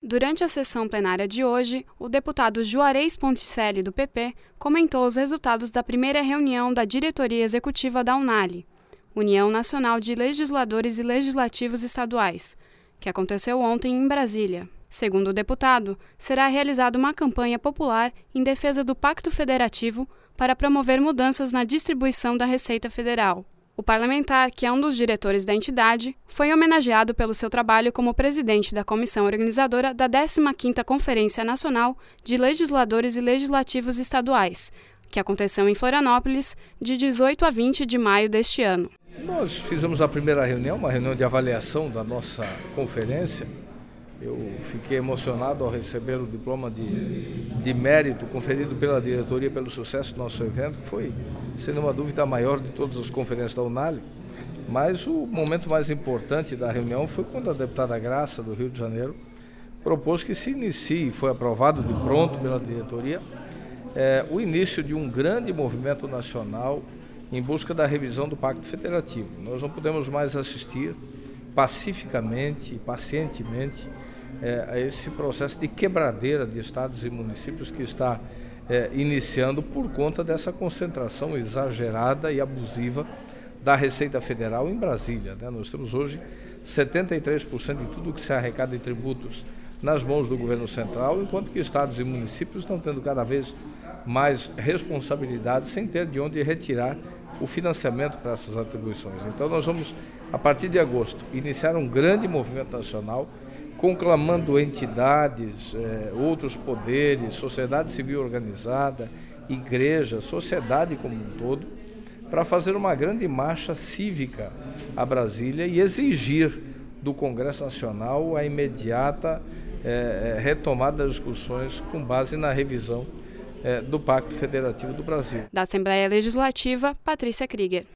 Durante a sessão plenária de hoje, o deputado Juarez Ponticelli, do PP, comentou os resultados da primeira reunião da diretoria executiva da UNALI, União Nacional de Legisladores e Legislativos Estaduais, que aconteceu ontem em Brasília. Segundo o deputado, será realizada uma campanha popular em defesa do Pacto Federativo para promover mudanças na distribuição da Receita Federal. O parlamentar, que é um dos diretores da entidade, foi homenageado pelo seu trabalho como presidente da comissão organizadora da 15ª Conferência Nacional de Legisladores e Legislativos Estaduais, que aconteceu em Florianópolis de 18 a 20 de maio deste ano. Nós fizemos a primeira reunião, uma reunião de avaliação da nossa conferência. Eu fiquei emocionado ao receber o diploma de mérito conferido pela diretoria pelo sucesso do nosso evento, que foi, sem nenhuma dúvida, a maior de todas as conferências da UNALI. Mas o momento mais importante da reunião foi quando a deputada Graça, do Rio de Janeiro, propôs que se inicie, foi aprovado de pronto pela diretoria, o início de um grande movimento nacional em busca da revisão do Pacto Federativo. Nós não podemos mais assistir pacificamente e pacientemente a esse processo de quebradeira de estados e municípios que está iniciando por conta dessa concentração exagerada e abusiva da Receita Federal em Brasília, né? Nós temos hoje 73% de tudo que se arrecada em tributos nas mãos do governo central, enquanto que estados e municípios estão tendo cada vez mais responsabilidades sem ter de onde retirar o financiamento para essas atribuições. Então nós vamos, a partir de agosto, iniciar um grande movimento nacional, conclamando entidades, outros poderes, sociedade civil organizada, igreja, sociedade como um todo, para fazer uma grande marcha cívica a Brasília e exigir do Congresso Nacional a imediata retomada das discussões com base na revisão do Pacto Federativo do Brasil. Da Assembleia Legislativa, Patrícia Krieger.